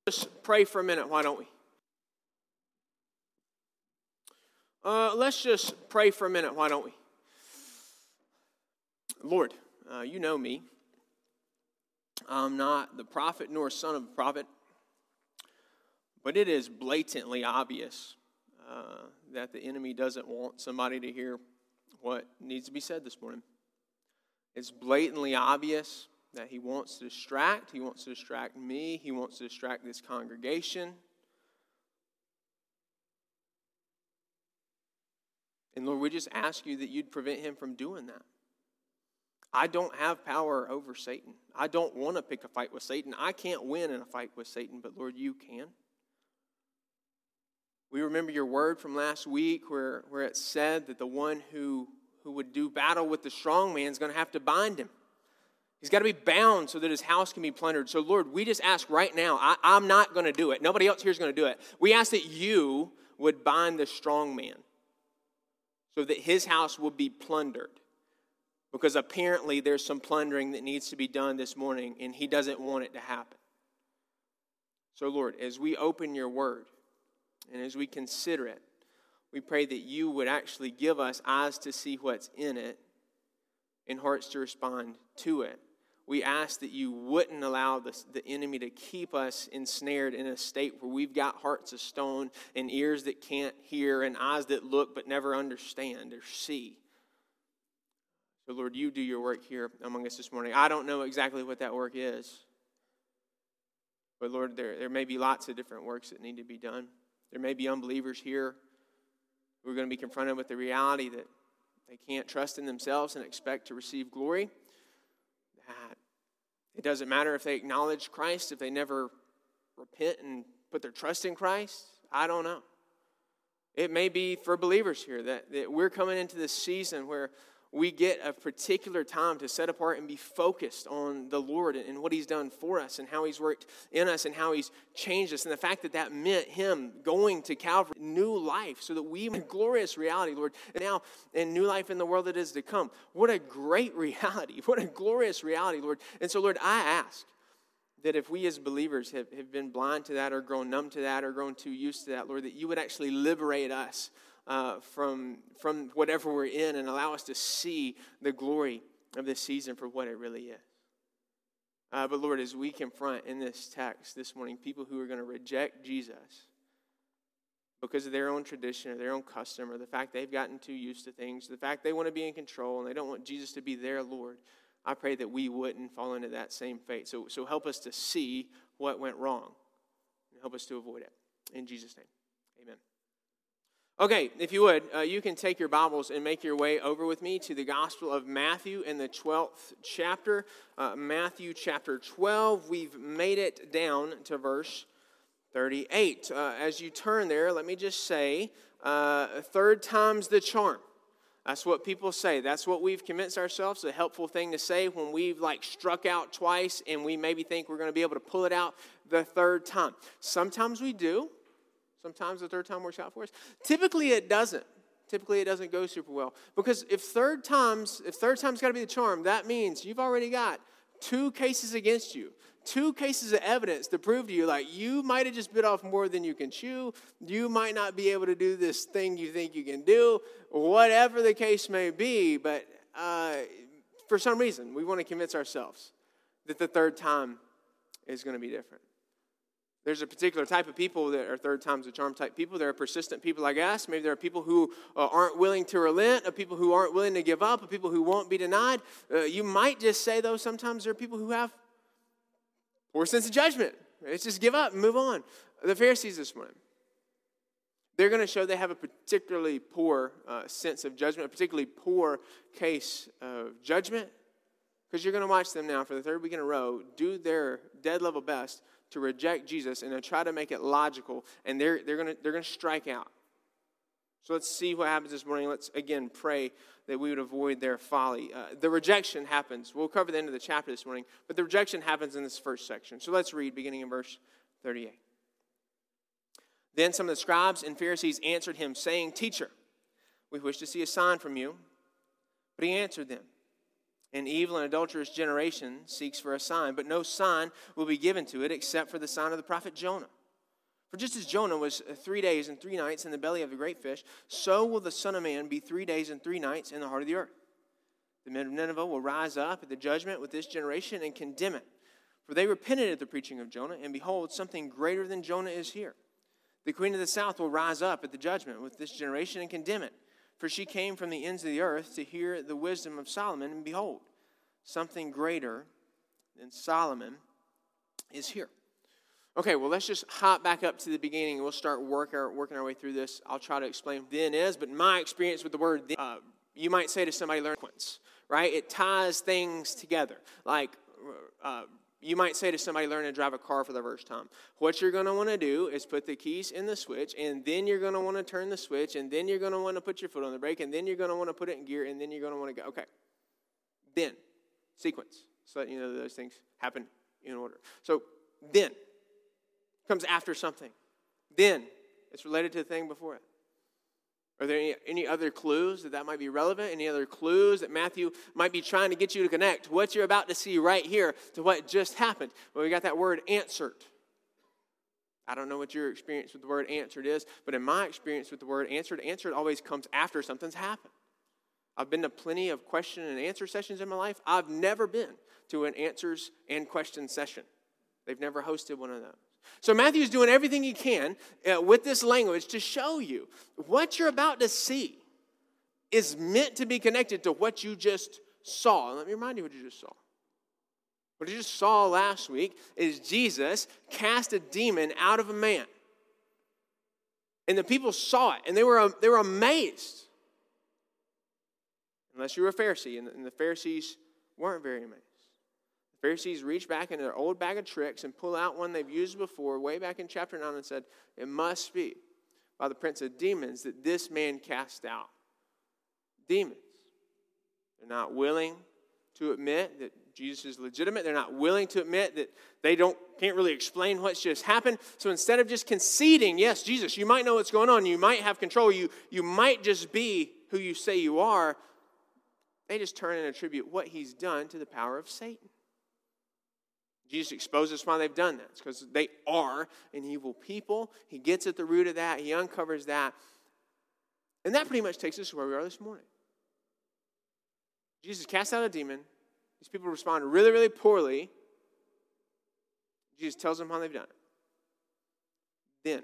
Just pray for a minute, why don't we? Let's just pray for a minute, why don't we? Lord, you know me. I'm not the prophet nor son of a prophet, but it is blatantly obvious that the enemy doesn't want somebody to hear what needs to be said this morning. It's blatantly obvious that he wants to distract. He wants to distract me. He wants to distract this congregation. And Lord, we just ask you that you'd prevent him from doing that. I don't have power over Satan. I don't want to pick a fight with Satan. I can't win in a fight with Satan, but Lord, you can. We remember your word from last week where it said that the one who would do battle with the strong man is going to have to bind him. He's got to be bound so that his house can be plundered. So Lord, we just ask right now, I'm not going to do it. Nobody else here is going to do it. We ask that you would bind the strong man so that his house will be plundered. Because apparently there's some plundering that needs to be done this morning, and he doesn't want it to happen. So Lord, as we open your word, and as we consider it, we pray that you would actually give us eyes to see what's in it and hearts to respond to it. We ask that you wouldn't allow the enemy to keep us ensnared in a state where we've got hearts of stone and ears that can't hear and eyes that look but never understand or see. So Lord, you do your work here among us this morning. I don't know exactly what that work is. But Lord, there may be lots of different works that need to be done. There may be unbelievers here who are going to be confronted with the reality that they can't trust in themselves and expect to receive glory. That it doesn't matter if they acknowledge Christ, if they never repent and put their trust in Christ. I don't know. It may be for believers here that we're coming into this season where we get a particular time to set apart and be focused on the Lord and what he's done for us and how he's worked in us and how he's changed us. And the fact that meant him going to Calvary, new life, so that we have a glorious reality, Lord, and now in new life in the world that is to come. What a great reality. What a glorious reality, Lord. And so, Lord, I ask that if we as believers have been blind to that or grown numb to that or grown too used to that, Lord, that you would actually liberate us from whatever we're in and allow us to see the glory of this season for what it really is. But Lord, as we confront in this text this morning people who are going to reject Jesus because of their own tradition or their own custom or the fact they've gotten too used to things, the fact they want to be in control and they don't want Jesus to be their Lord, I pray that we wouldn't fall into that same fate. So help us to see what went wrong and help us to avoid it. In Jesus' name, amen. Okay, if you would, you can take your Bibles and make your way over with me to the Gospel of Matthew in the 12th chapter. Matthew chapter 12, we've made it down to verse 38. As you turn there, let me just say, third time's the charm. That's what people say. That's what we've convinced ourselves, a helpful thing to say when we've struck out twice and we maybe think we're going to be able to pull it out the third time. Sometimes we do. Sometimes the third time works out for us. Typically it doesn't. Typically it doesn't go super well. Because if third time's got to be the charm, that means you've already got two cases against you. Two cases of evidence to prove to you you might have just bit off more than you can chew. You might not be able to do this thing you think you can do. Whatever the case may be. But for some reason, we want to convince ourselves that the third time is going to be different. There's a particular type of people that are third time's the charm type people. There are persistent people like us. Maybe there are people who aren't willing to relent, or people who aren't willing to give up, or people who won't be denied. You might just say, though, sometimes there are people who have poor sense of judgment. Let's just give up and move on. The Pharisees this morning, they're going to show they have a particularly poor sense of judgment, a particularly poor case of judgment, because you're going to watch them now for the third week in a row do their dead level best to reject Jesus and to try to make it logical, and they're going to strike out. So let's see what happens this morning. Let's again pray that we would avoid their folly. The rejection happens. We'll cover the end of the chapter this morning, but the rejection happens in this first section. So let's read, beginning in verse 38. Then some of the scribes and Pharisees answered him, saying, "Teacher, we wish to see a sign from you." But he answered them, An evil and adulterous generation seeks for a sign, but no sign will be given to it except for the sign of the prophet Jonah. For just as Jonah was 3 days and 3 nights in the belly of the great fish, so will the Son of Man be 3 days and 3 nights in the heart of the earth. The men of Nineveh will rise up at the judgment with this generation and condemn it. For they repented at the preaching of Jonah, and behold, something greater than Jonah is here. The queen of the south will rise up at the judgment with this generation and condemn it. For she came from the ends of the earth to hear the wisdom of Solomon, and behold, something greater than Solomon is here. Okay, well, let's just hop back up to the beginning, and we'll start working our way through this. I'll try to explain what then is, but my experience with the word then, you might say to somebody, learn sequence, right? It ties things together. Like, you might say to somebody learning to drive a car for the first time, what you're going to want to do is put the keys in the switch, and then you're going to want to turn the switch, and then you're going to want to put your foot on the brake, and then you're going to want to put it in gear, and then you're going to want to go. Okay. Then, sequence. So that you know those things happen in order. So, then comes after something. Then, it's related to the thing before it. Are there any other clues that might be relevant? Any other clues that Matthew might be trying to get you to connect what you're about to see right here to what just happened? Well, we got that word answered. I don't know what your experience with the word answered is, but in my experience with the word answered always comes after something's happened. I've been to plenty of question and answer sessions in my life. I've never been to an answers and question session. They've never hosted one of those. So Matthew's doing everything he can with this language to show you what you're about to see is meant to be connected to what you just saw. And let me remind you what you just saw. What you just saw last week is Jesus cast a demon out of a man. And the people saw it, and they were amazed. Unless you were a Pharisee, and the Pharisees weren't very amazed. The Pharisees reached back into their old bag of tricks and pull out one they've used before, way back in chapter 9, and said, it must be by the prince of demons that this man cast out demons. They're not willing to admit that Jesus is legitimate. They're not willing to admit that they can't really explain what's just happened. So instead of just conceding, yes, Jesus, you might know what's going on. You might have control. You might just be who you say you are. They just turn and attribute what he's done to the power of Satan. Jesus exposes why they've done that. It's because they are an evil people. He gets at the root of that. He uncovers that. And that pretty much takes us to where we are this morning. Jesus casts out a demon. These people respond really, really poorly. Jesus tells them how they've done it.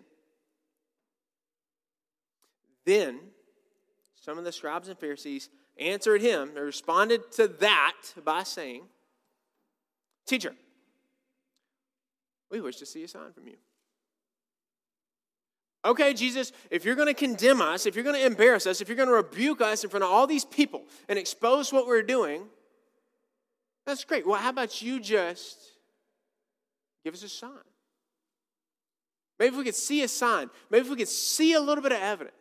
Then, some of the scribes and Pharisees answered him. They responded to that by saying, Teacher, we wish to see a sign from you. Okay, Jesus, if you're going to condemn us, if you're going to embarrass us, if you're going to rebuke us in front of all these people and expose what we're doing, that's great. Well, how about you just give us a sign? Maybe if we could see a sign. Maybe if we could see a little bit of evidence.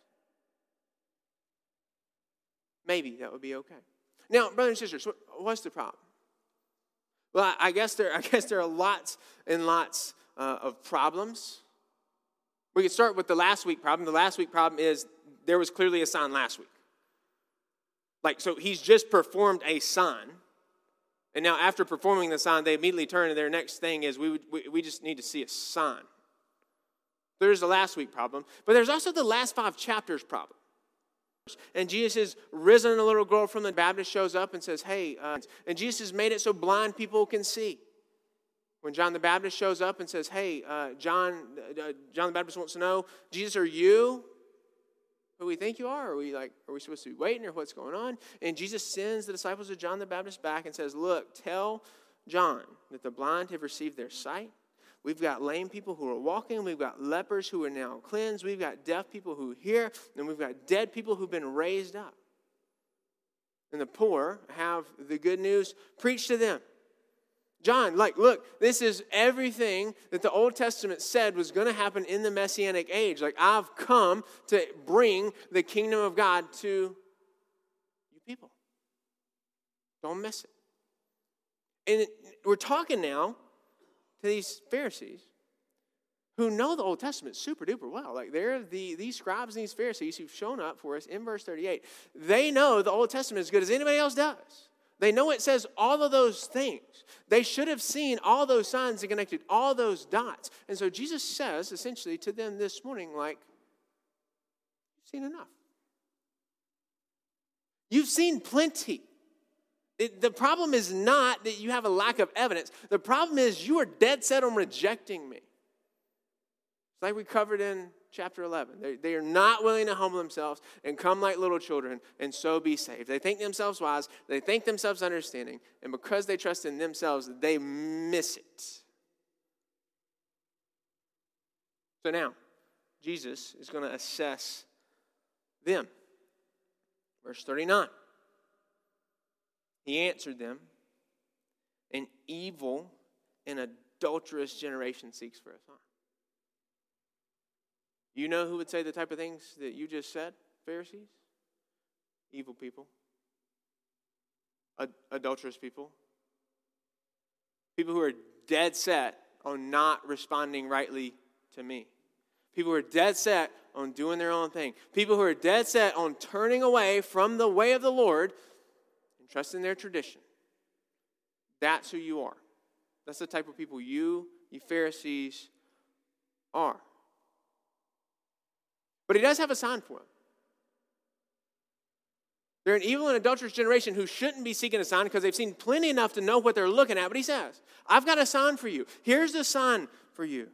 Maybe that would be okay. Now, brothers and sisters, what's the problem? Well, I guess there are lots and lots of problems. We could start with the last week problem. The last week problem is there was clearly a sign last week. So he's just performed a sign. And now after performing the sign, they immediately turn to their next thing is we just need to see a sign. There's the last week problem. But there's also the last 5 chapters problem. And Jesus has risen a little girl from the Baptist shows up and says, hey, and Jesus has made it so blind people can see. When John the Baptist shows up and says, hey, John the Baptist wants to know, Jesus, are you who we think you are? Are we supposed to be waiting or what's going on? And Jesus sends the disciples of John the Baptist back and says, look, tell John that the blind have received their sight. We've got lame people who are walking. We've got lepers who are now cleansed. We've got deaf people who hear. And we've got dead people who've been raised up. And the poor have the good news preached to them. John, look, this is everything that the Old Testament said was going to happen in the Messianic age. I've come to bring the kingdom of God to you people. Don't miss it. And we're talking now to these Pharisees who know the Old Testament super duper well. They're these scribes and these Pharisees who've shown up for us in verse 38. They know the Old Testament as good as anybody else does. They know it says all of those things. They should have seen all those signs and connected all those dots. And so Jesus says, essentially, to them this morning, like, you've seen enough. You've seen plenty. The problem is not that you have a lack of evidence. The problem is you are dead set on rejecting me. It's like we covered in chapter 11. They are not willing to humble themselves and come like little children and so be saved. They think themselves wise. They think themselves understanding. And because they trust in themselves, they miss it. So now, Jesus is going to assess them. Verse 39. He answered them, an evil and adulterous generation seeks for a sign. You know who would say the type of things that you just said, Pharisees? Evil people. Adulterous people. People who are dead set on not responding rightly to me. People who are dead set on doing their own thing. People who are dead set on turning away from the way of the Lord and trusting their tradition. That's who you are. That's the type of people you Pharisees, are. But he does have a sign for them. They're an evil and adulterous generation who shouldn't be seeking a sign because they've seen plenty enough to know what they're looking at. But he says, I've got a sign for you. Here's the sign for you.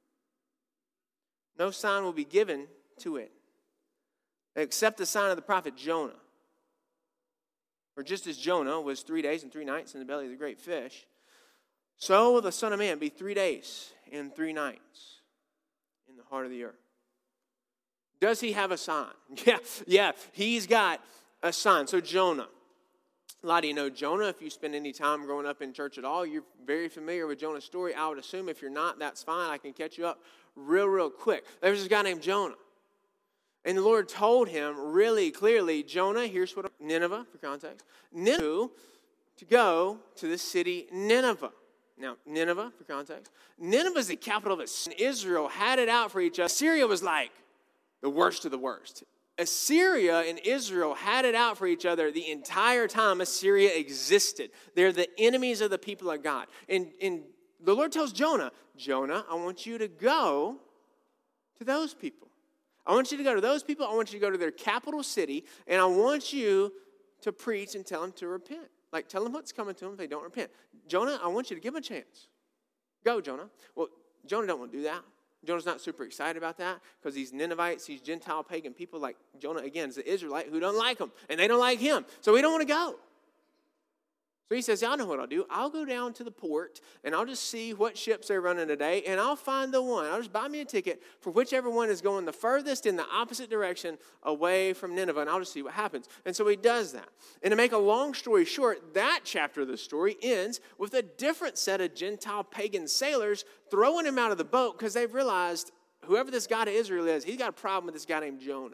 No sign will be given to it except the sign of the prophet Jonah. For just as Jonah was 3 days and 3 nights in the belly of the great fish, so will the Son of Man be 3 days and 3 nights in the heart of the earth. Does he have a sign? Yeah, he's got a sign. So Jonah. A lot of you know Jonah. If you spend any time growing up in church at all, you're very familiar with Jonah's story. I would assume if you're not, that's fine. I can catch you up real quick. There's this guy named Jonah. And the Lord told him really clearly, Jonah, here's what Nineveh, for context. Nineveh, to go to the city Nineveh. Now, Nineveh, for context. Nineveh is the capital of Assyria. Israel had it out for each other. Assyria was like the worst of the worst. Assyria and Israel had it out for each other the entire time Assyria existed. They're the enemies of the people of God. And the Lord tells Jonah, I want you to go to those people. I want you to go to those people. I want you to go to their capital city. And I want you to preach and tell them to repent. Like, tell them what's coming to them if they don't repent. Jonah, I want you to give them a chance. Go, Jonah. Well, Jonah don't want to do that. Jonah's not super excited about that because these Ninevites, these Gentile pagan people like Jonah, again, is the Israelite who don't like him. And they don't like him. So he don't want to go. So he says, I know what I'll do. I'll go down to the port and I'll just see what ships they're running today and I'll find the one. I'll just buy me a ticket for whichever one is going the furthest in the opposite direction away from Nineveh and I'll just see what happens. And so he does that. And to make a long story short, that chapter of the story ends with a different set of Gentile pagan sailors throwing him out of the boat because they've realized whoever this God of Israel is, he's got a problem with this guy named Jonah.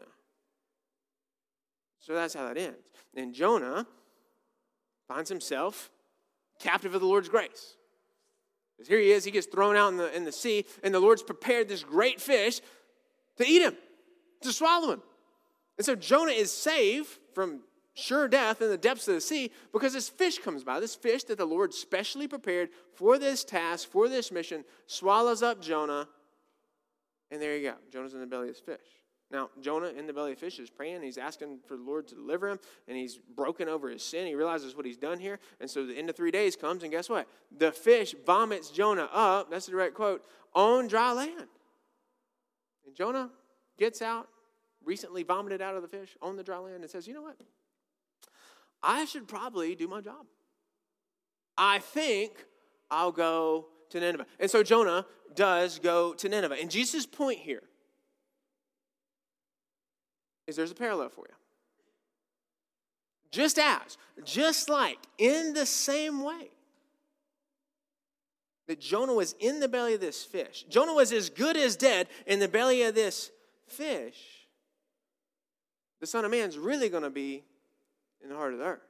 So that's how that ends. And Jonah finds himself captive of the Lord's grace. Because here he is, he gets thrown out in the sea, and the Lord's prepared this great fish to eat him, to swallow him. And so Jonah is saved from sure death in the depths of the sea because this fish comes by. This fish that the Lord specially prepared for this task, for this mission, swallows up Jonah, and there you go. Jonah's in the belly of this fish. Now, Jonah in the belly of the fish is praying. He's asking for the Lord to deliver him, and he's broken over his sin. He realizes what he's done here, and so the end of 3 days comes, and guess what? The fish vomits Jonah up, that's the direct quote, on dry land. And Jonah gets out, recently vomited out of the fish on the dry land, and says, you know what? I should probably do my job. I think I'll go to Nineveh. And so Jonah does go to Nineveh. And Jesus' point here is there's a parallel for you. Just like, in the same way that Jonah was in the belly of this fish. Jonah was as good as dead in the belly of this fish. The Son of Man's really going to be in the heart of the earth.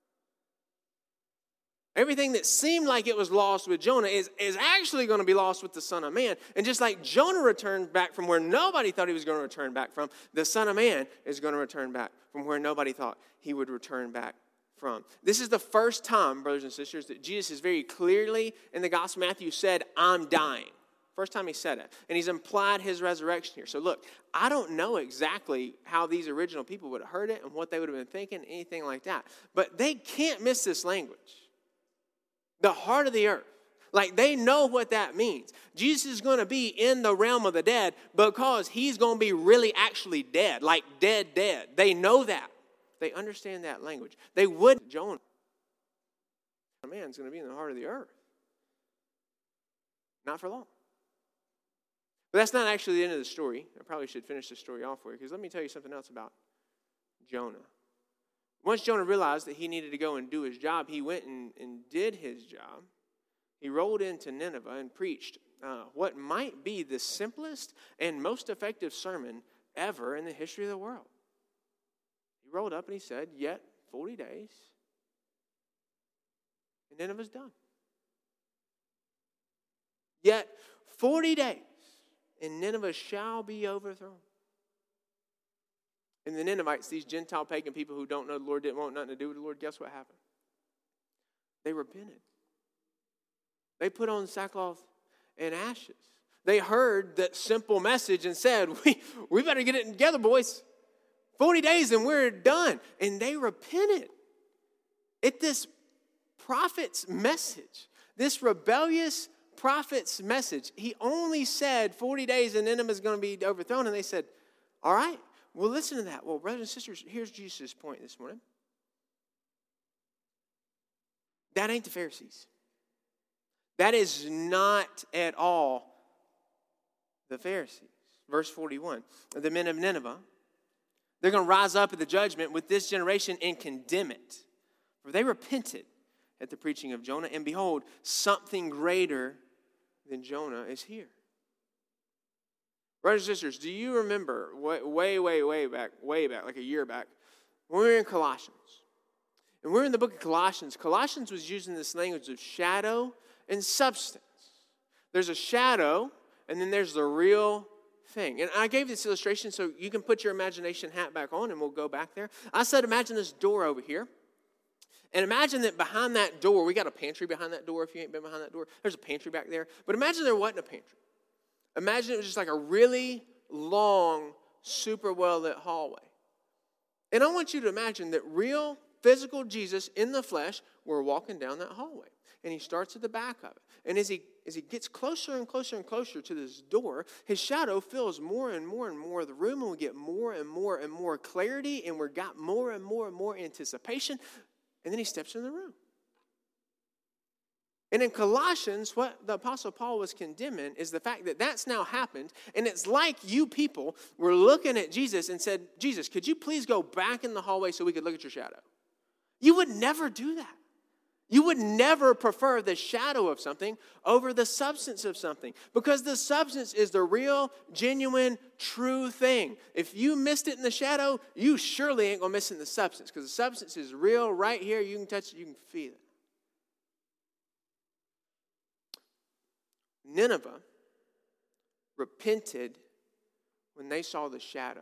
Everything that seemed like it was lost with Jonah is actually going to be lost with the Son of Man. And just like Jonah returned back from where nobody thought he was going to return back from, the Son of Man is going to return back from where nobody thought he would return back from. This is the first time, brothers and sisters, that Jesus is very clearly in the Gospel of Matthew said, I'm dying. First time he said it. And he's implied his resurrection here. So look, I don't know exactly how these original people would have heard it and what they would have been thinking, anything like that. But they can't miss this language. The heart of the earth. Like, they know what that means. Jesus is going to be in the realm of the dead because he's going to be really actually dead. Like dead. They know that. They understand that language. They would. Jonah, a man's going to be in the heart of the earth. Not for long. But that's not actually the end of the story. I probably should finish the story off for you, because let me tell you something else about Jonah. Once Jonah realized that he needed to go and do his job, he went and did his job. He rolled into Nineveh and preached what might be the simplest and most effective sermon ever in the history of the world. He rolled up and he said, yet 40 days, and Nineveh's done. Yet 40 days, and Nineveh shall be overthrown. And the Ninevites, these Gentile pagan people who don't know the Lord, didn't want nothing to do with the Lord, guess what happened? They repented. They put on sackcloth and ashes. They heard that simple message and said, we better get it together, boys. 40 days and we're done. And they repented. At this prophet's message, this rebellious prophet's message, he only said 40 days and Nineveh is going to be overthrown. And they said, all right, well, listen to that. Well, brothers and sisters, here's Jesus' point this morning. That ain't the Pharisees. That is not at all the Pharisees. Verse 41, the men of Nineveh, they're going to rise up at the judgment with this generation and condemn it. For they repented at the preaching of Jonah, and behold, something greater than Jonah is here. Brothers and sisters, do you remember way back, like a year back, when we were in Colossians? And we're in the book of Colossians. Colossians was using this language of shadow and substance. There's a shadow, and then there's the real thing. And I gave this illustration so you can put your imagination hat back on, and we'll go back there. I said, imagine this door over here. And imagine that behind that door, we got a pantry behind that door. If you ain't been behind that door, there's a pantry back there. But imagine there wasn't a pantry. Imagine it was just like a really long, super well-lit hallway. And I want you to imagine that real, physical Jesus in the flesh, we're walking down that hallway. And he starts at the back of it. And as he gets closer and closer and closer to this door, his shadow fills more and more and more of the room, and we get more and more and more clarity, and we've got more and more and more anticipation. And then he steps in the room. And in Colossians, what the Apostle Paul was condemning is the fact that that's now happened. And it's like you people were looking at Jesus and said, Jesus, could you please go back in the hallway so we could look at your shadow? You would never do that. You would never prefer the shadow of something over the substance of something, because the substance is the real, genuine, true thing. If you missed it in the shadow, you surely ain't going to miss it in the substance, because the substance is real right here. You can touch it. You can feel it. Nineveh repented when they saw the shadow.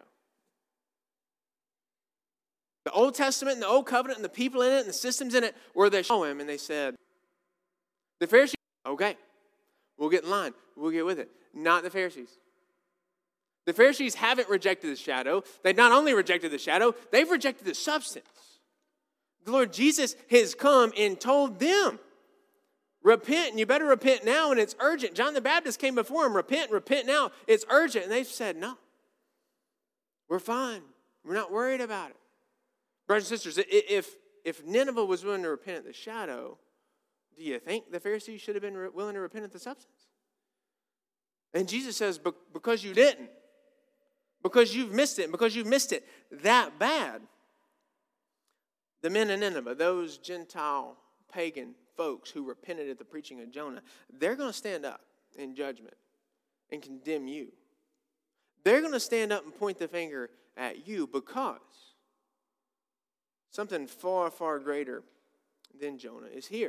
The Old Testament and the Old Covenant and the people in it and the systems in it were they saw him and they said, the Pharisees, okay, we'll get in line. We'll get with it. Not the Pharisees. The Pharisees haven't rejected the shadow. They've not only rejected the shadow, they've rejected the substance. The Lord Jesus has come and told them, repent, and you better repent now, and it's urgent. John the Baptist came before him, repent now. It's urgent. And they've said, no, we're fine. We're not worried about it. Brothers and sisters, if Nineveh was willing to repent at the shadow, do you think the Pharisees should have been willing to repent at the substance? And Jesus says, because you didn't, because you've missed it, because you've missed it that bad, the men of Nineveh, those Gentile pagan folks who repented at the preaching of Jonah, they're going to stand up in judgment and condemn you. They're going to stand up and point the finger at you because something far, far greater than Jonah is here.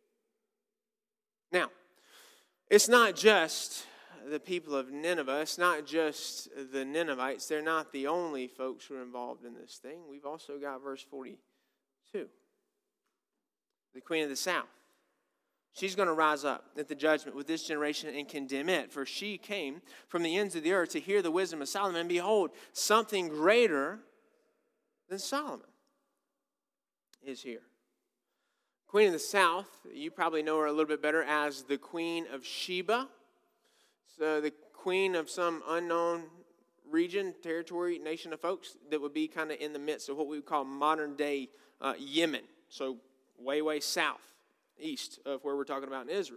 Now, it's not just the people of Nineveh. It's not just the Ninevites. They're not the only folks who are involved in this thing. We've also got verse 42. the queen of the south. She's going to rise up at the judgment with this generation and condemn it. For she came from the ends of the earth to hear the wisdom of Solomon. And behold, something greater than Solomon is here. Queen of the south, you probably know her a little bit better as the Queen of Sheba. So the queen of some unknown region, territory, nation of folks that would be kind of in the midst of what we would call modern day Yemen. So way south. East of where we're talking about in Israel.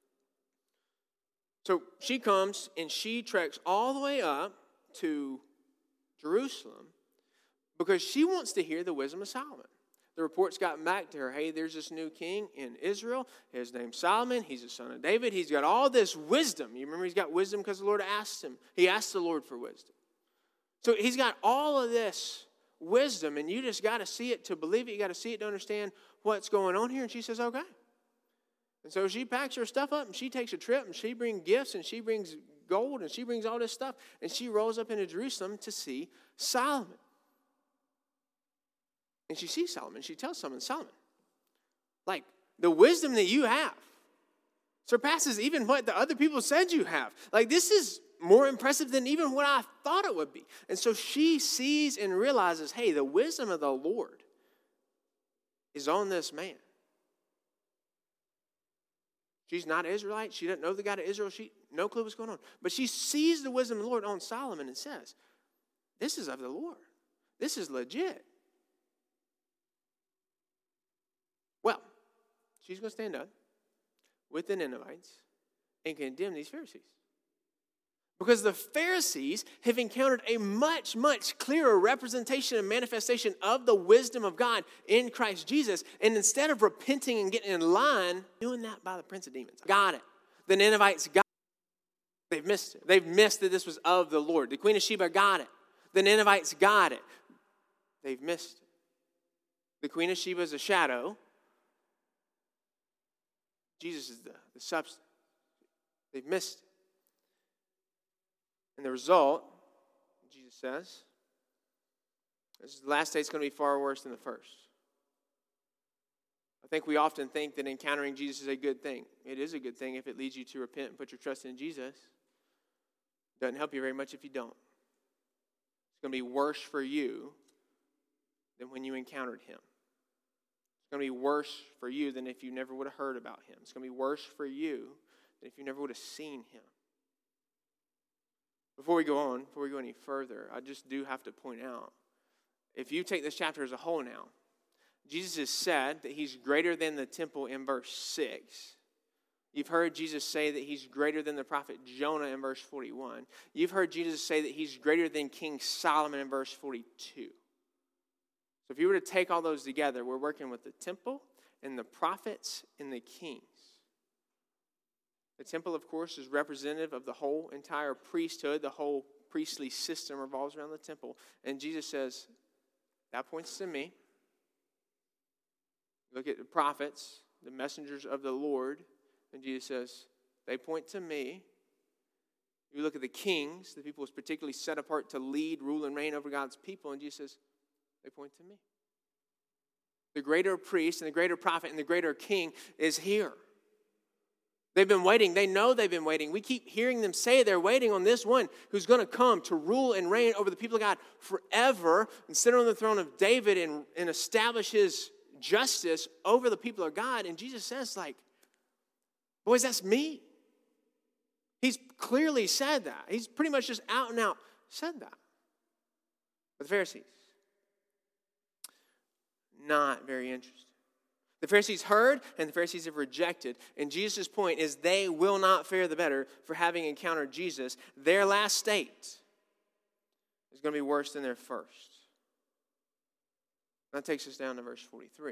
So she comes and she treks all the way up to Jerusalem because she wants to hear the wisdom of Solomon. The reports got back to her, hey, there's this new king in Israel. His name's Solomon. He's the son of David. He's got all this wisdom. You remember he's got wisdom because the Lord asked him. He asked the Lord for wisdom. So he's got all of this wisdom, and you just got to see it to believe it. You got to see it to understand what's going on here. And she says, okay. And so she packs her stuff up, and she takes a trip, and she brings gifts, and she brings gold, and she brings all this stuff, and she rolls up into Jerusalem to see Solomon. And she sees Solomon. She tells Solomon, like, the wisdom that you have surpasses even what the other people said you have. Like, this is more impressive than even what I thought it would be. And so she sees and realizes, hey, the wisdom of the Lord is on this man. She's not Israelite. She doesn't know the God of Israel. She no clue what's going on. But she sees the wisdom of the Lord on Solomon and says, this is of the Lord. This is legit. Well, she's going to stand up with the Ninevites and condemn these Pharisees. Because the Pharisees have encountered a much clearer representation and manifestation of the wisdom of God in Christ Jesus. And instead of repenting and getting in line, doing that by the prince of demons. Got it. The Ninevites got it. They've missed it. They've missed that this was of the Lord. The Queen of Sheba got it. The Ninevites got it. They've missed it. The Queen of Sheba is a shadow. Jesus is the substance. They've missed it. And the result, Jesus says, is the last day is going to be far worse than the first. I think we often think that encountering Jesus is a good thing. It is a good thing if it leads you to repent and put your trust in Jesus. It doesn't help you very much if you don't. It's going to be worse for you than when you encountered him. It's going to be worse for you than if you never would have heard about him. It's going to be worse for you than if you never would have seen him. Before we go any further, I just do have to point out, if you take this chapter as a whole now, Jesus has said that he's greater than the temple in verse 6. You've heard Jesus say that he's greater than the prophet Jonah in verse 41. You've heard Jesus say that he's greater than King Solomon in verse 42. So if you were to take all those together, we're working with the temple and the prophets and the kings. The temple, of course, is representative of the whole entire priesthood. The whole priestly system revolves around the temple. And Jesus says, that points to me. Look at the prophets, the messengers of the Lord. And Jesus says, they point to me. You look at the kings, the people who was particularly set apart to lead, rule, and reign over God's people. And Jesus says, they point to me. The greater priest and the greater prophet and the greater king is here. They've been waiting. They know they've been waiting. We keep hearing them say they're waiting on this one who's going to come to rule and reign over the people of God forever and sit on the throne of David and establish his justice over the people of God. And Jesus says, like, boys, that's me. He's clearly said that. He's pretty much just out and out said that. But the Pharisees, not very interested. The Pharisees heard, and the Pharisees have rejected. And Jesus' point is they will not fare the better for having encountered Jesus. Their last state is going to be worse than their first. That takes us down to verse 43.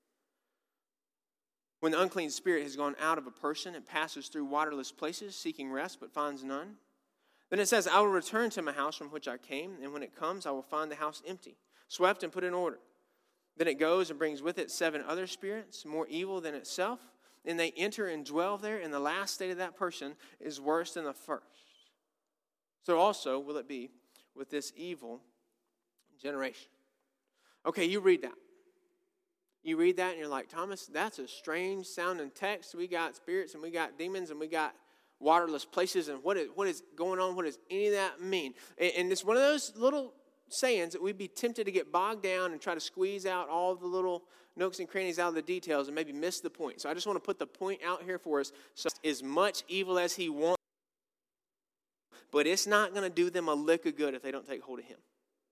When the unclean spirit has gone out of a person, it passes through waterless places, seeking rest, but finds none. Then it says, I will return to my house from which I came, and when it comes, I will find the house empty, swept and put in order. Then it goes and brings with it 7 other spirits, more evil than itself, and they enter and dwell there, and the last state of that person is worse than the first. So also will it be with this evil generation. Okay, you read that. You read that and you're like, Thomas, that's a strange sounding text. We got spirits and we got demons and we got waterless places. And what is going on? What does any of that mean? And it's one of those little sayings that we'd be tempted to get bogged down and try to squeeze out all the little nooks and crannies out of the details and maybe miss the point. So I just want to put the point out here for us. So as much evil as he wants, but it's not going to do them a lick of good if they don't take hold of him.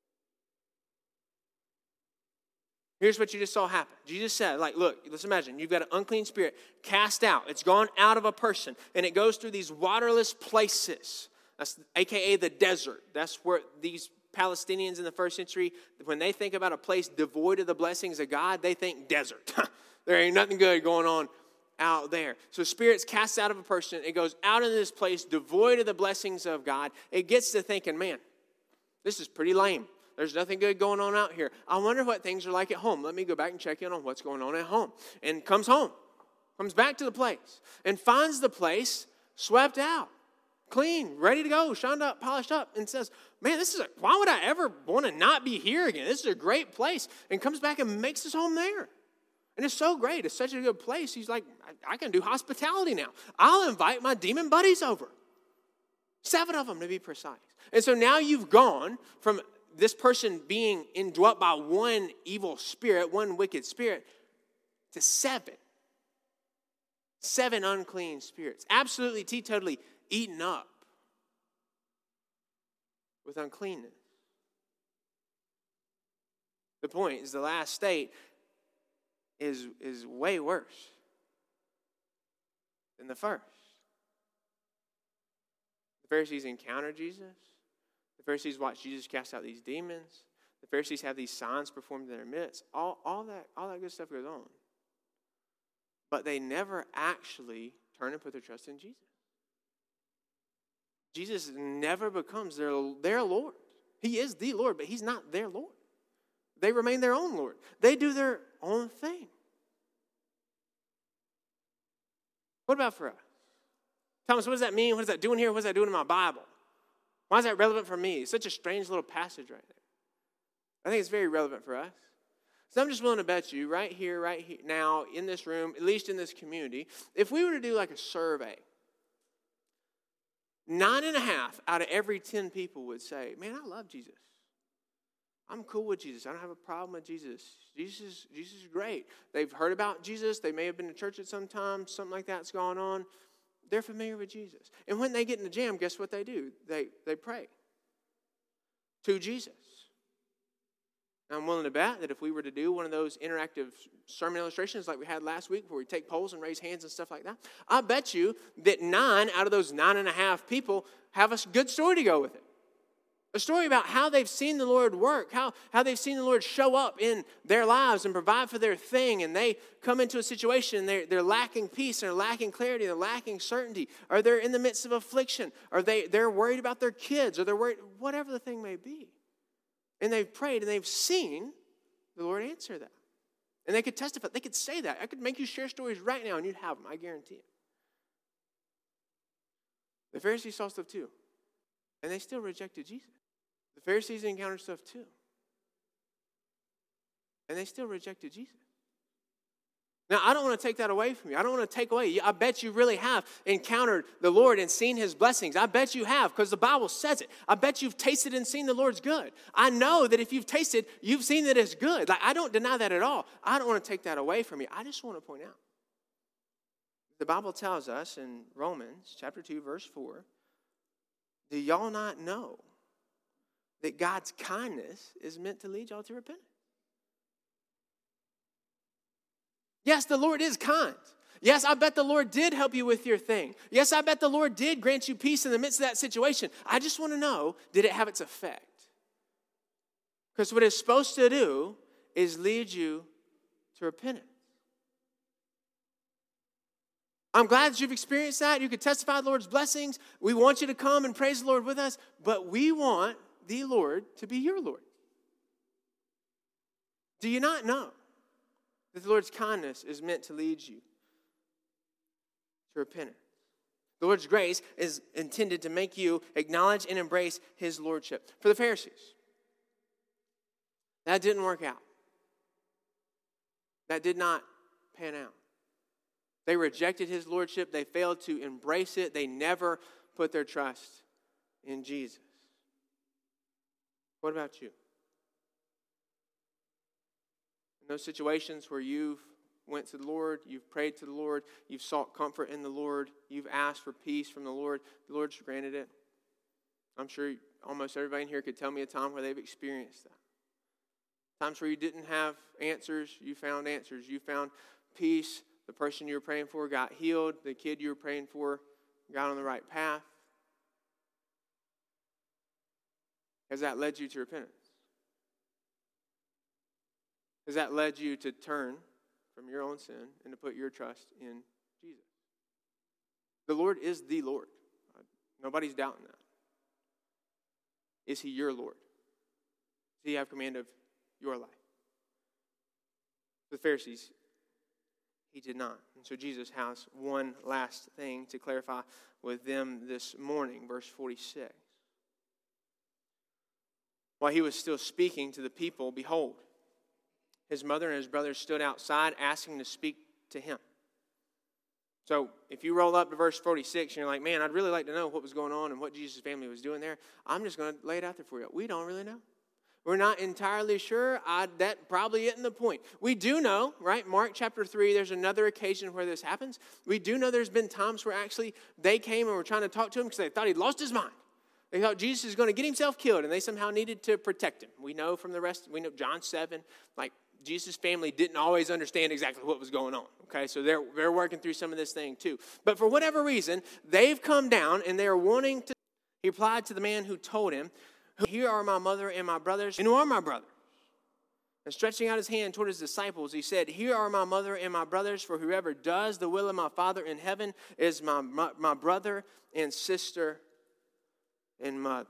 Here's what you just saw happen. Jesus said, look, let's imagine you've got an unclean spirit cast out. It's gone out of a person, and it goes through these waterless places. That's AKA the desert. That's where these Palestinians in the first century, when they think about a place devoid of the blessings of God, they think desert. There ain't nothing good going on out there. So spirit's cast out of a person. It goes out into this place devoid of the blessings of God. It gets to thinking, man, this is pretty lame. There's nothing good going on out here. I wonder what things are like at home. Let me go back and check in on what's going on at home. And comes home, comes back to the place, and finds the place swept out, clean, ready to go, shined up, polished up, and says, man, why would I ever want to not be here again? This is a great place. And comes back and makes his home there. And it's so great. It's such a good place. He's like, I can do hospitality now. I'll invite my demon buddies over. 7 of them to be precise. And so now you've gone from this person being indwelt by one evil spirit, one wicked spirit, to 7. 7 unclean spirits. Absolutely, teetotally eaten up with uncleanness. The point is the last state is way worse than the first. The Pharisees encounter Jesus. The Pharisees watch Jesus cast out these demons. The Pharisees have these signs performed in their midst. All that good stuff goes on. But they never actually turn and put their trust in Jesus. Jesus never becomes their Lord. He is the Lord, but he's not their Lord. They remain their own Lord. They do their own thing. What about for us? Thomas, what does that mean? What is that doing here? What is that doing in my Bible? Why is that relevant for me? It's such a strange little passage right there. I think it's very relevant for us. So I'm just willing to bet you right here, now, in this room, at least in this community, if we were to do like a survey, 9.5 out of every 10 people would say, man, I love Jesus. I'm cool with Jesus. I don't have a problem with Jesus. Jesus is great. They've heard about Jesus. They may have been to church at some time. Something like that's gone on. They're familiar with Jesus. And when they get in the jam, guess what they do? They pray to Jesus. And I'm willing to bet that if we were to do one of those interactive sermon illustrations like we had last week where we take polls and raise hands and stuff like that, I bet you that 9 out of those 9.5 people have a good story to go with it. A story about how they've seen the Lord work, how they've seen the Lord show up in their lives and provide for their thing, and they come into a situation and they're lacking peace, they're lacking clarity, they're lacking certainty, or they're in the midst of affliction, or they're worried about their kids, or they're worried, whatever the thing may be. And they've prayed and they've seen the Lord answer that. And they could testify, they could say that. I could make you share stories right now and you'd have them, I guarantee it. The Pharisees saw stuff too, and they still rejected Jesus. The Pharisees encountered stuff too. And they still rejected Jesus. Now, I don't want to take that away from you. I don't want to take away. I bet you really have encountered the Lord and seen his blessings. I bet you have, because the Bible says it. I bet you've tasted and seen the Lord's good. I know that if you've tasted, you've seen that it's good. I don't deny that at all. I don't want to take that away from you. I just want to point out. The Bible tells us in Romans chapter 2, verse 4, do y'all not know that God's kindness is meant to lead y'all to repentance? Yes, the Lord is kind. Yes, I bet the Lord did help you with your thing. Yes, I bet the Lord did grant you peace in the midst of that situation. I just want to know, did it have its effect? Because what it's supposed to do is lead you to repentance. I'm glad that you've experienced that. You can testify the Lord's blessings. We want you to come and praise the Lord with us, but we want the Lord to be your Lord. Do you not know that the Lord's kindness is meant to lead you to repentance? The Lord's grace is intended to make you acknowledge and embrace his lordship. For the Pharisees, that didn't work out. That did not pan out. They rejected his lordship. They failed to embrace it. They never put their trust in Jesus. What about you? In those situations where you've went to the Lord, you've prayed to the Lord, you've sought comfort in the Lord, you've asked for peace from the Lord's granted it. I'm sure almost everybody in here could tell me a time where they've experienced that. Times where you didn't have answers, you found answers. You found peace. The person you were praying for got healed. The kid you were praying for got on the right path. Has that led you to repentance? Has that led you to turn from your own sin and to put your trust in Jesus? The Lord is the Lord. Nobody's doubting that. Is he your Lord? Does he have command of your life? The Pharisees, he did not. And so Jesus has one last thing to clarify with them this morning. Verse 46. While he was still speaking to the people, behold, his mother and his brothers stood outside asking to speak to him. So if you roll up to verse 46 and you're like, man, I'd really like to know what was going on and what Jesus' family was doing there, I'm just going to lay it out there for you. We don't really know. We're not entirely sure. That probably isn't the point. We do know, right? Mark chapter 3, there's another occasion where this happens. We do know there's been times where actually they came and were trying to talk to him because they thought he'd lost his mind. They thought Jesus is going to get himself killed, and they somehow needed to protect him. We know from the rest, we know John 7, like Jesus' family didn't always understand exactly what was going on. Okay, so they're working through some of this thing too. But for whatever reason, they've come down and they're wanting to. He replied to the man who told him, here are my mother and my brothers, and who are my brothers? And stretching out his hand toward his disciples, he said, here are my mother and my brothers, for whoever does the will of my Father in heaven is my brother and sister and mother.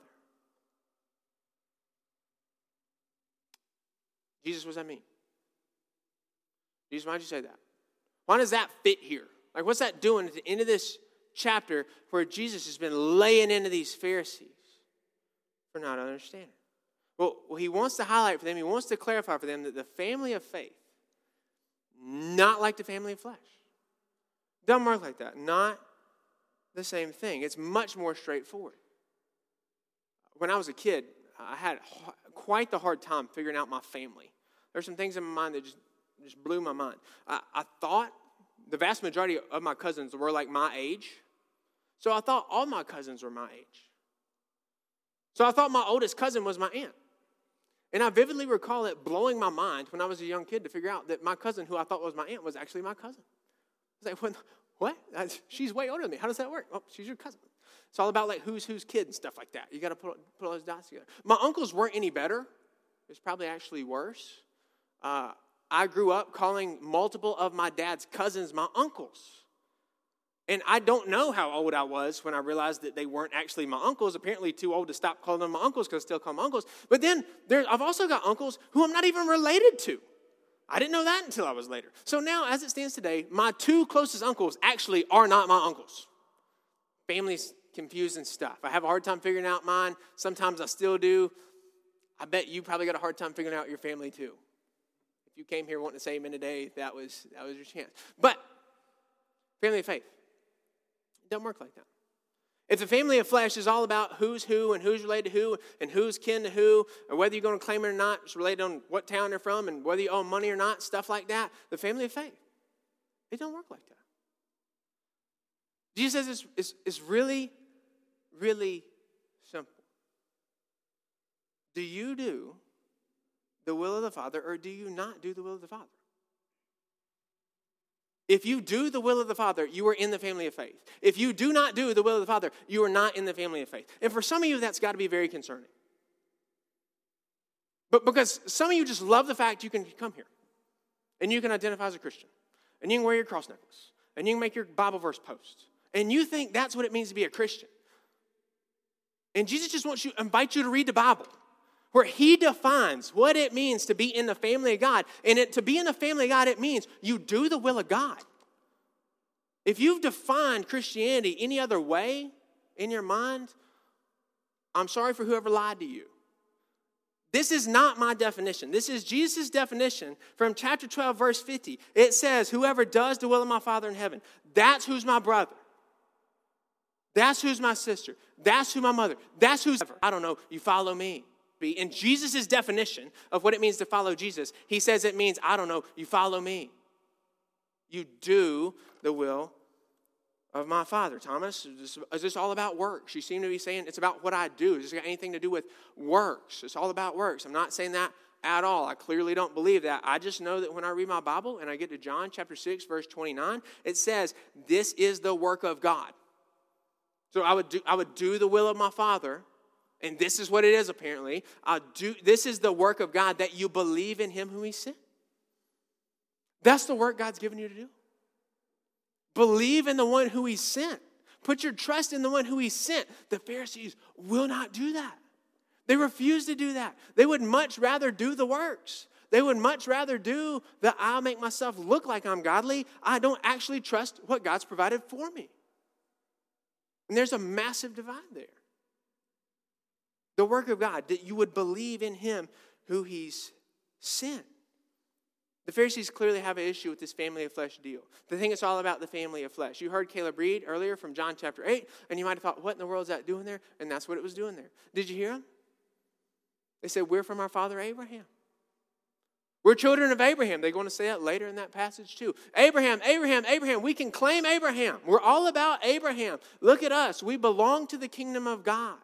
Jesus, what does that mean? Jesus, why did you say that? Why does that fit here? Like, what's that doing at the end of this chapter where Jesus has been laying into these Pharisees for not understanding? Well, he wants to highlight for them, he wants to clarify for them that the family of faith, not like the family of flesh. Doesn't work like that. Not the same thing. It's much more straightforward. When I was a kid, I had quite the hard time figuring out my family. There's some things in my mind that just blew my mind. I thought the vast majority of my cousins were like my age. So I thought all my cousins were my age. So I thought my oldest cousin was my aunt. And I vividly recall it blowing my mind when I was a young kid to figure out that my cousin, who I thought was my aunt, was actually my cousin. I was like, what? She's way older than me. How does that work? Oh, she's your cousin. It's all about like who's kid and stuff like that. You got to put all those dots together. My uncles weren't any better. It's probably actually worse. I grew up calling multiple of my dad's cousins my uncles. And I don't know how old I was when I realized that they weren't actually my uncles. Apparently too old to stop calling them my uncles because I still call them uncles. But then I've also got uncles who I'm not even related to. I didn't know that until I was later. So now, as it stands today, my two closest uncles actually are not my uncles. Family's confusing stuff. I have a hard time figuring out mine. Sometimes I still do. I bet you probably got a hard time figuring out your family too. If you came here wanting to say amen today, that was your chance. But family of faith, it doesn't work like that. If the family of flesh is all about who's who and who's related to who and who's kin to who, or whether you're going to claim it or not, it's related on what town they're from and whether you owe money or not, stuff like that, the family of faith, it don't work like that. Jesus says it's really, really simple. Do you do the will of the Father, or do you not do the will of the Father? If you do the will of the Father, you are in the family of faith. If you do not do the will of the Father, you are not in the family of faith. And for some of you, that's got to be very concerning. But because some of you just love the fact you can come here, and you can identify as a Christian, and you can wear your cross necklace, and you can make your Bible verse post, and you think that's what it means to be a Christian. And Jesus just wants to invite you to read the Bible, where he defines what it means to be in the family of God. And to be in the family of God, it means you do the will of God. If you've defined Christianity any other way in your mind, I'm sorry for whoever lied to you. This is not my definition. This is Jesus' definition from chapter 12, verse 50. It says, whoever does the will of my Father in heaven, that's who's my brother. That's who's my sister. That's who my mother. That's who's, I don't know, you follow me. In Jesus' definition of what it means to follow Jesus, he says it means, I don't know, you follow me. You do the will of my Father. Thomas, is this all about works? You seem to be saying it's about what I do. Does it got anything to do with works? It's all about works. I'm not saying that at all. I clearly don't believe that. I just know that when I read my Bible and I get to John chapter 6, verse 29, it says, this is the work of God. So I would do the will of my Father, and this is what it is apparently. This is the work of God, that you believe in him whom he sent. That's the work God's given you to do. Believe in the one who he sent. Put your trust in the one who he sent. The Pharisees will not do that. They refuse to do that. They would much rather do the works. They would much rather do that I'll make myself look like I'm godly. I don't actually trust what God's provided for me. And there's a massive divide there. The work of God, that you would believe in him who he's sent. The Pharisees clearly have an issue with this family of flesh deal. They think it's all about the family of flesh. You heard Caleb read earlier from John chapter 8, and you might have thought, what in the world is that doing there? And that's what it was doing there. Did you hear him? They said, we're from our father Abraham. We're children of Abraham. They're going to say that later in that passage too. Abraham, Abraham, Abraham. We can claim Abraham. We're all about Abraham. Look at us. We belong to the kingdom of God.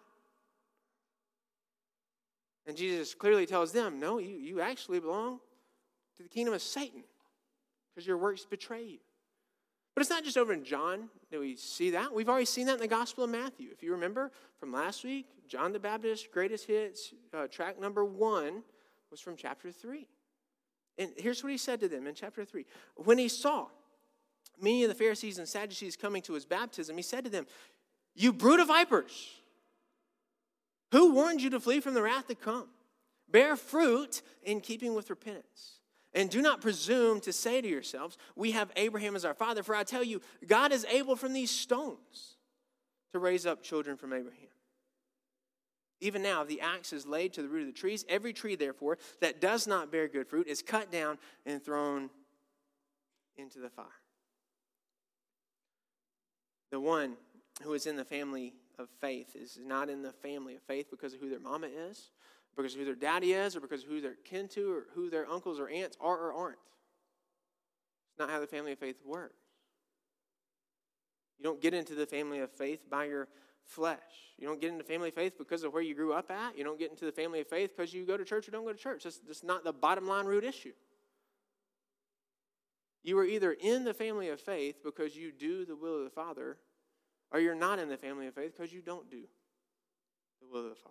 And Jesus clearly tells them, no, you actually belong to the kingdom of Satan, because your works betray you. But it's not just over in John that we see that. We've already seen that in the Gospel of Matthew. If you remember from last week, John the Baptist's greatest hits, track number 1 was from chapter 3. And here's what he said to them in chapter 3. When he saw many of the Pharisees and Sadducees coming to his baptism, he said to them, you brood of vipers, who warned you to flee from the wrath to come? Bear fruit in keeping with repentance. And do not presume to say to yourselves, we have Abraham as our father. For I tell you, God is able from these stones to raise up children from Abraham. Even now, the axe is laid to the root of the trees. Every tree, therefore, that does not bear good fruit is cut down and thrown into the fire. The one who is in the family of faith is not in the family of faith because of who their mama is, because of who their daddy is, or because of who they're kin to, or who their uncles or aunts are or aren't. It's not how the family of faith works. You don't get into the family of faith by your flesh. You don't get into family of faith because of where you grew up at. You don't get into the family of faith because you go to church or don't go to church. That's not the bottom line root issue. You are either in the family of faith because you do the will of the Father, or you're not in the family of faith because you don't do the will of the Father.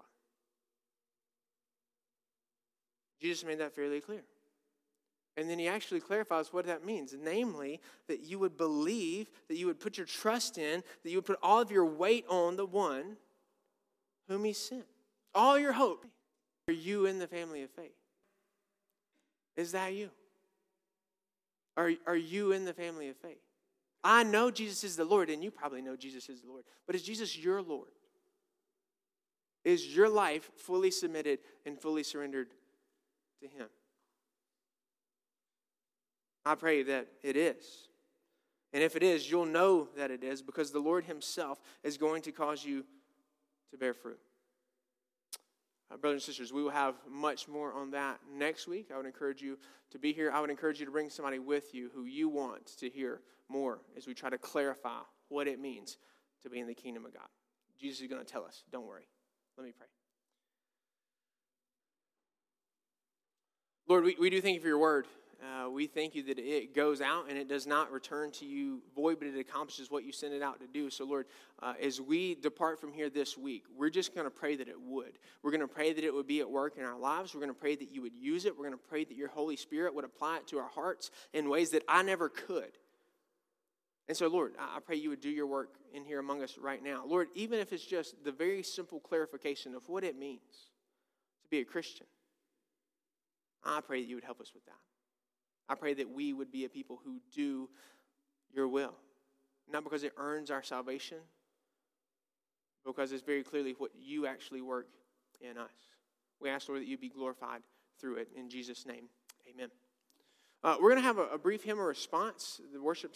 Jesus made that fairly clear. And then he actually clarifies what that means. Namely, that you would believe, that you would put your trust in, that you would put all of your weight on the one whom he sent. All your hope. Are you in the family of faith? Is that you? Are you in the family of faith? I know Jesus is the Lord, and you probably know Jesus is the Lord. But is Jesus your Lord? Is your life fully submitted and fully surrendered to him? I pray that it is. And if it is, you'll know that it is because the Lord himself is going to cause you to bear fruit. Brothers and sisters, we will have much more on that next week. I would encourage you to be here. I would encourage you to bring somebody with you who you want to hear more as we try to clarify what it means to be in the kingdom of God. Jesus is going to tell us. Don't worry. Let me pray. Lord, we do thank you for your word. We thank you that it goes out and it does not return to you void, but it accomplishes what you sent it out to do. So, Lord, as we depart from here this week, we're just going to pray that it would. We're going to pray that it would be at work in our lives. We're going to pray that you would use it. We're going to pray that your Holy Spirit would apply it to our hearts in ways that I never could. And so, Lord, I pray you would do your work in here among us right now. Lord, even if it's just the very simple clarification of what it means to be a Christian, I pray that you would help us with that. I pray that we would be a people who do your will. Not because it earns our salvation, but because it's very clearly what you actually work in us. We ask, Lord, that you be glorified through it. In Jesus' name, amen. We're going to have a brief hymn of response. The worship